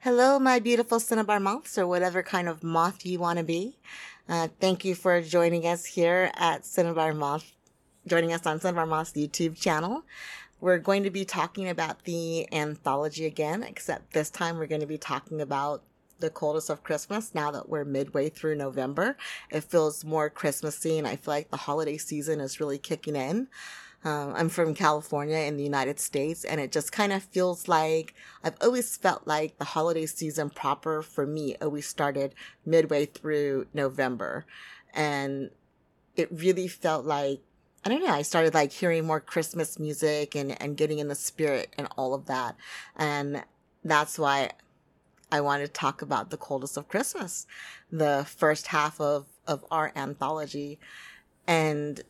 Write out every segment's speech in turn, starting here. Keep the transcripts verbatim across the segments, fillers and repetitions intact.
Hello, my beautiful cinnabar moths, or whatever kind of moth you want to be. Uh, thank you for joining us here at Cinnabar Moth, joining us on Cinnabar Moth's YouTube channel. We're going to be talking about the anthology again, except this time we're going to be talking about The Coldest of Christmas. Now that we're midway through November, it feels more Christmassy, and I feel like the holiday season is really kicking in. Um, I'm from California in the United States, and it just kind of feels like I've always felt like the holiday season proper for me always started midway through November. And it really felt like, I don't know, I started like hearing more Christmas music and, and getting in the spirit and all of that. And that's why I wanted to talk about The Coldest of Christmas, the first half of, of our anthology. And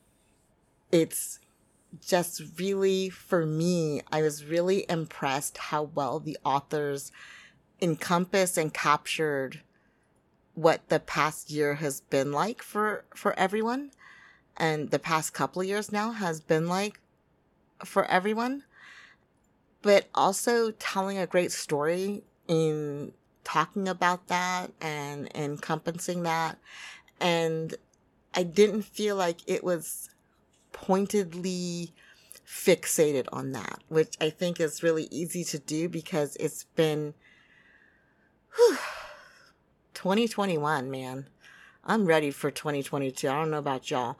it's just really, for me, I was really impressed how well the authors encompassed and captured what the past year has been like for, for everyone. And the past couple of years now has been like for everyone. But also telling a great story in talking about that and encompassing that. And I didn't feel like it was pointedly fixated on that, which I think is really easy to do because it's been whew, twenty twenty-one, man. I'm ready for twenty twenty-two. I don't know about y'all.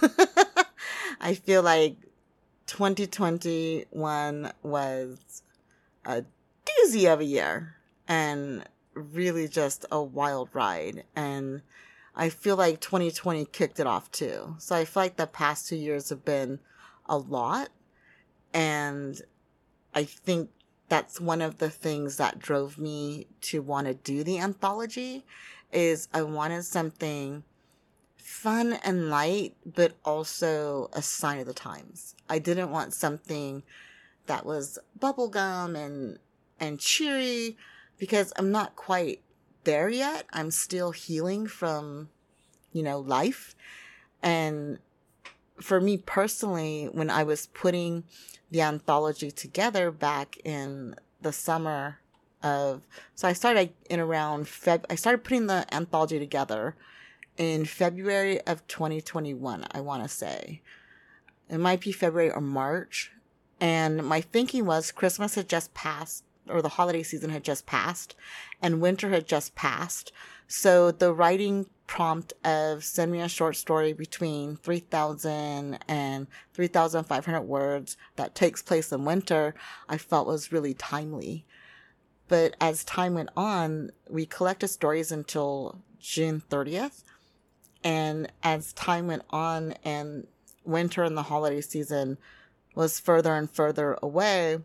I feel like twenty twenty-one was a doozy of a year and really just a wild ride. And I feel like twenty twenty kicked it off too. So I feel like the past two years have been a lot. And I think that's one of the things that drove me to want to do the anthology is I wanted something fun and light, but also a sign of the times. I didn't want something that was bubblegum and, and cheery because I'm not quite there yet. I'm still healing from, you know, life. And for me personally, when I was putting the anthology together back in the summer of, so I started in around Feb, I started putting the anthology together in February of twenty twenty-one, I want to say. It might be February or March. And my thinking was Christmas had just passed, or the holiday season had just passed, and winter had just passed. So the writing prompt of send me a short story between three thousand and three thousand five hundred words that takes place in winter, I felt was really timely. But as time went on, we collected stories until June thirtieth. And as time went on and winter and the holiday season was further and further away,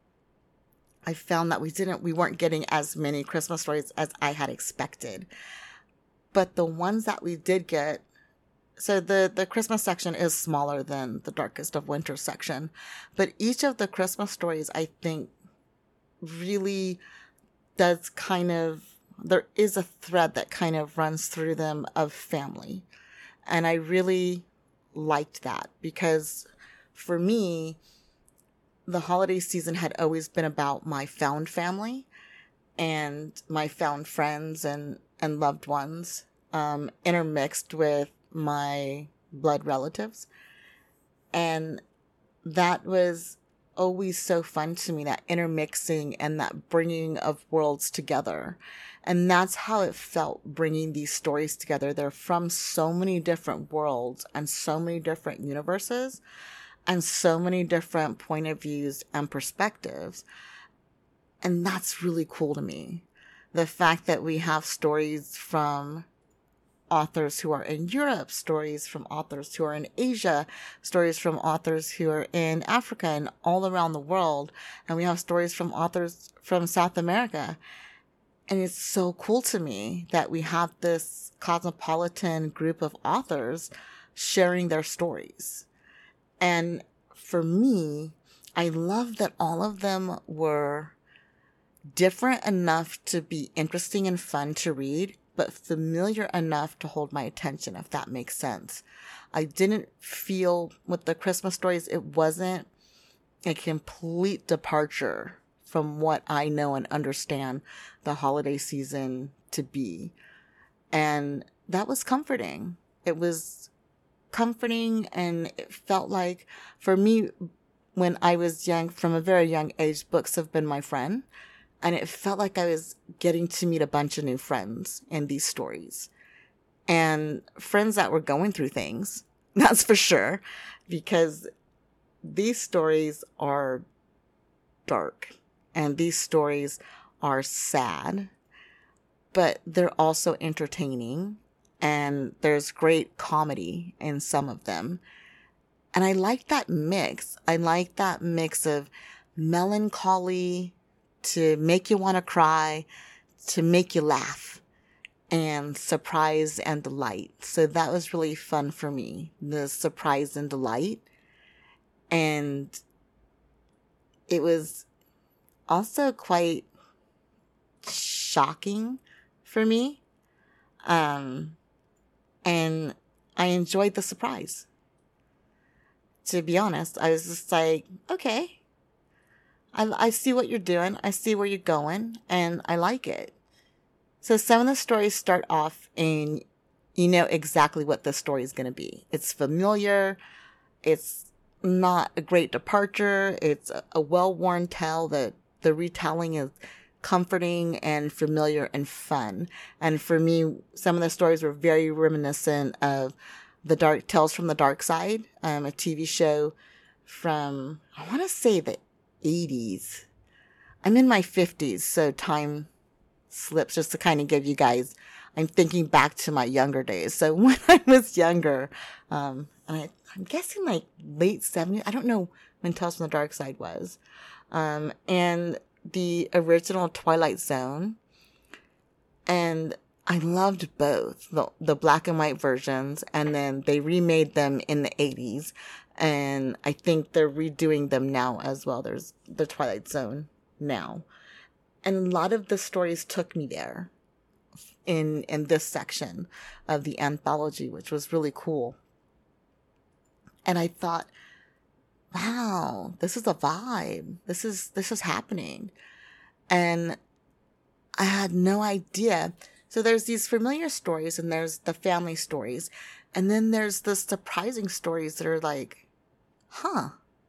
I found that we didn't, we weren't getting as many Christmas stories as I had expected. But the ones that we did get, so the, the Christmas section is smaller than the Darkest of Winter section, but each of the Christmas stories, I think, really does kind of, there is a thread that kind of runs through them of family. And I really liked that because for me, the holiday season had always been about my found family and my found friends and, and loved ones, um, intermixed with my blood relatives. And that was always so fun to me, that intermixing and that bringing of worlds together. And that's how it felt bringing these stories together. They're from so many different worlds and so many different universes and so many different point of views and perspectives. And that's really cool to me. The fact that we have stories from authors who are in Europe, stories from authors who are in Asia, stories from authors who are in Africa and all around the world. And we have stories from authors from South America. And it's so cool to me that we have this cosmopolitan group of authors sharing their stories. And for me, I love that all of them were different enough to be interesting and fun to read, but familiar enough to hold my attention, if that makes sense. I didn't feel with the Christmas stories, it wasn't a complete departure from what I know and understand the holiday season to be. And that was comforting. It was comforting, and it felt like, for me, when I was young, from a very young age, books have been my friend. And it felt like I was getting to meet a bunch of new friends in these stories. And friends that were going through things, that's for sure, because these stories are dark and these stories are sad, but they're also entertaining, and there's great comedy in some of them. And I like that mix. I like that mix of melancholy to make you want to cry, to make you laugh, and surprise and delight. So that was really fun for me, the surprise and delight. And it was also quite shocking for me. Um, and I enjoyed the surprise. To be honest, I was just like, okay, I, I see what you're doing. I see where you're going, and I like it. So some of the stories start off and you know exactly what the story is going to be. It's familiar. It's not a great departure. It's a, a well-worn tale that the retelling is comforting and familiar and fun. And for me, some of the stories were very reminiscent of the Dark Tales from the Dark Side, um, a T V show from, I want to say, the eighties. I'm in my fifties, so time slips just to kind of give you guys, I'm thinking back to my younger days. So when I was younger, um, and I, I'm guessing like late seventies, I don't know when Tales from the Dark Side was, um, and the original Twilight Zone. And I loved both, the, the black and white versions, and then they remade them in the eighties. And I think they're redoing them now as well. There's the Twilight Zone now. And a lot of the stories took me there in, in this section of the anthology, which was really cool. And I thought, wow, this is a vibe. This is, this is happening. And I had no idea. So there's these familiar stories, and there's the family stories. And then there's the surprising stories that are like, huh,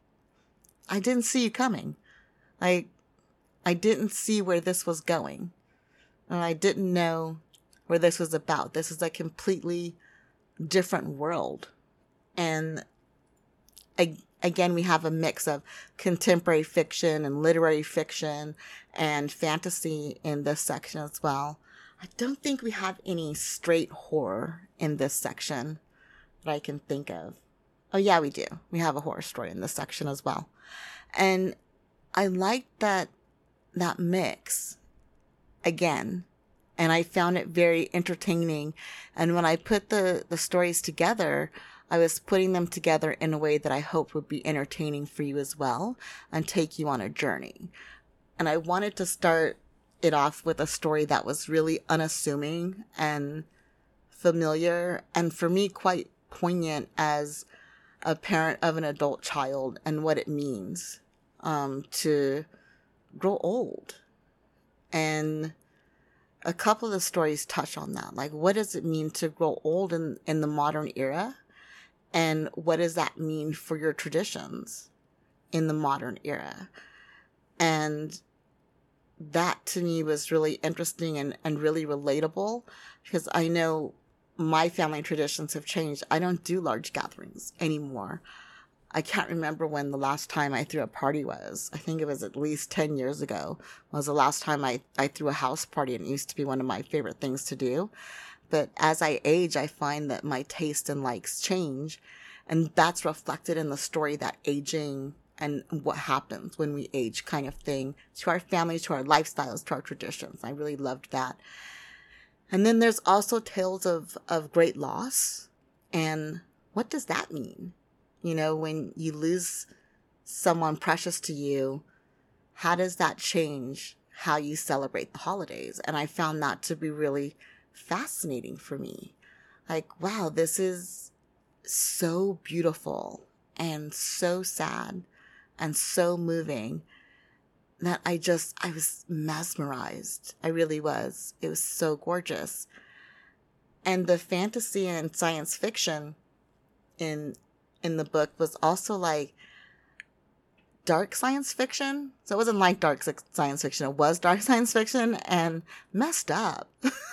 I didn't see you coming. Like, I didn't see where this was going. And I didn't know where this was about. This is a completely different world. And I, again, we have a mix of contemporary fiction and literary fiction and fantasy in this section as well. I don't think we have any straight horror in this section that I can think of. Oh yeah, we do. We have a horror story in this section as well. And I like that that mix again, and I found it very entertaining. And when I put the, the stories together, I was putting them together in a way that I hope would be entertaining for you as well and take you on a journey. And I wanted to start it off with a story that was really unassuming and familiar, and for me quite poignant as a parent of an adult child and what it means um, to grow old. And a couple of the stories touch on that. Like, what does it mean to grow old in, in the modern era? And what does that mean for your traditions in the modern era? And that to me was really interesting and, and really relatable, because I know my family traditions have changed. I don't do large gatherings anymore. I can't remember when the last time I threw a party was. I think it was at least ten years ago was the last time I, I threw a house party, and it used to be one of my favorite things to do. But as I age, I find that my taste and likes change, and that's reflected in the story, that aging and what happens when we age kind of thing to our families, to our lifestyles, to our traditions. I really loved that. And then there's also tales of, of great loss. And what does that mean? You know, when you lose someone precious to you, how does that change how you celebrate the holidays? And I found that to be really fascinating for me. Like, wow, this is so beautiful and so sad and so moving that I just, I was mesmerized. I really was. It was so gorgeous. And the fantasy and science fiction in in the book was also like dark science fiction. So it wasn't like dark science fiction. It was dark science fiction and messed up.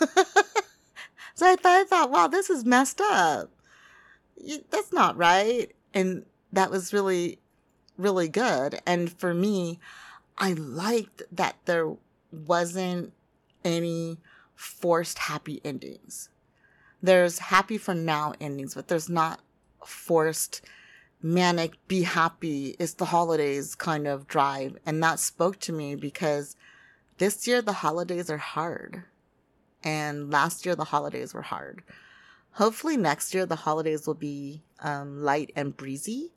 So I thought, I thought, wow, this is messed up. That's not right. And that was really, really good. And for me, I liked that there wasn't any forced happy endings. There's happy for now endings, but there's not forced manic, be happy, it's the holidays kind of drive. And that spoke to me because this year the holidays are hard. And last year the holidays were hard. Hopefully next year the holidays will be um, light and breezy.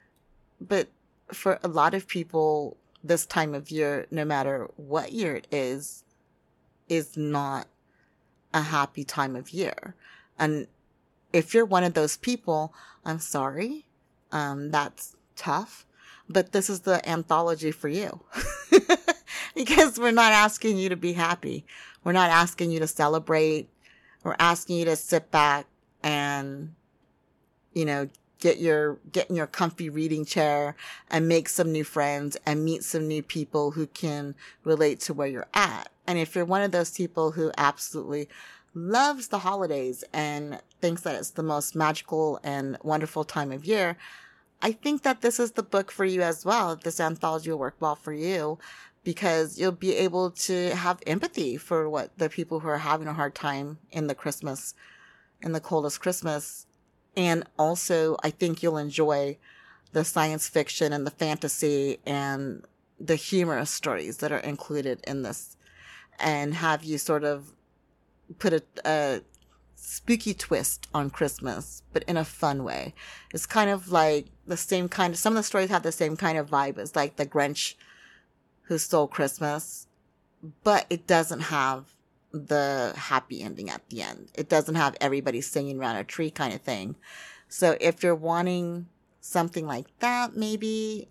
But for a lot of people, this time of year, no matter what year it is, is not a happy time of year. And if you're one of those people, I'm sorry. Um, that's tough. But this is the anthology for you. Because we're not asking you to be happy. We're not asking you to celebrate. We're asking you to sit back and, you know, get your, get in your comfy reading chair and make some new friends and meet some new people who can relate to where you're at. And if you're one of those people who absolutely loves the holidays and thinks that it's the most magical and wonderful time of year, I think that this is the book for you as well. This anthology will work well for you because you'll be able to have empathy for what the people who are having a hard time in the Christmas, in the coldest Christmas. And also, I think you'll enjoy the science fiction and the fantasy and the humorous stories that are included in this, and have you sort of put a, a spooky twist on Christmas, but in a fun way. It's kind of like the same kind of, some of the stories have the same kind of vibe as like the Grinch Who Stole Christmas, but it doesn't have the happy ending at the end. It doesn't have everybody singing around a tree kind of thing. So if you're wanting something like that, maybe,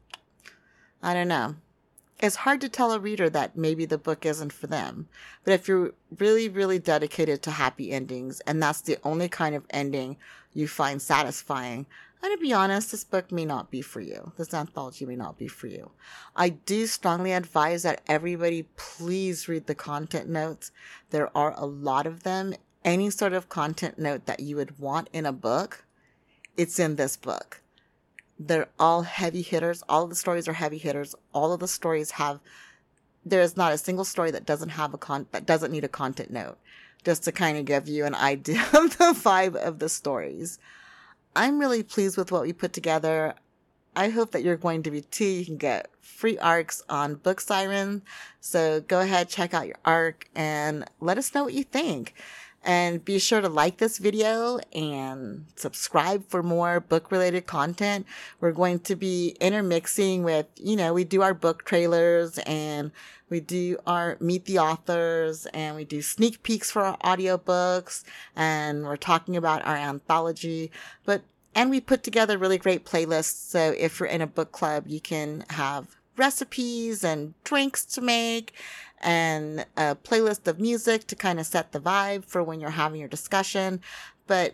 I don't know. It's hard to tell a reader that maybe the book isn't for them. But if you're really, really dedicated to happy endings, and that's the only kind of ending you find satisfying, and to be honest, this book may not be for you. This anthology may not be for you. I do strongly advise that everybody please read the content notes. There are a lot of them. Any sort of content note that you would want in a book, it's in this book. They're all heavy hitters. All of the stories are heavy hitters. All of the stories have, there is not a single story that doesn't have a con, that doesn't need a content note, just to kind of give you an idea of the vibe of the stories. I'm really pleased with what we put together. I hope that you're going to be too. You can get free arcs on Book Siren. So go ahead, check out your arc and let us know what you think. And be sure to like this video and subscribe for more book-related content. We're going to be intermixing with, you know, we do our book trailers and we do our Meet the Authors and we do sneak peeks for our audiobooks and we're talking about our anthology. But, and we put together really great playlists. So if you're in a book club, you can have recipes and drinks to make and a playlist of music to kind of set the vibe for when you're having your discussion. But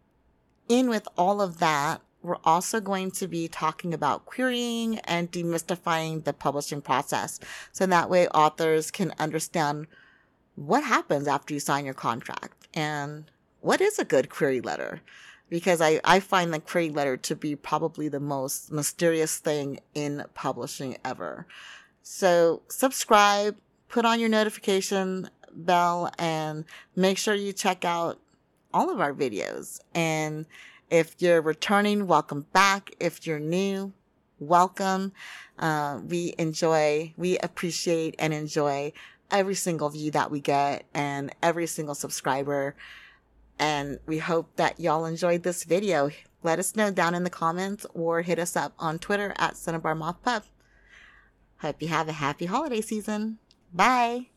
in with all of that, we're also going to be talking about querying and demystifying the publishing process. So that way authors can understand what happens after you sign your contract and what is a good query letter. Because I, I find the query letter to be probably the most mysterious thing in publishing ever. So subscribe, put on your notification bell, and make sure you check out all of our videos. And if you're returning, welcome back. If you're new, welcome. Uh, we enjoy, we appreciate and enjoy every single view that we get and every single subscriber. And we hope that y'all enjoyed this video. Let us know down in the comments or hit us up on Twitter at Cinnabar Moth Pub. Hope you have a happy holiday season. Bye.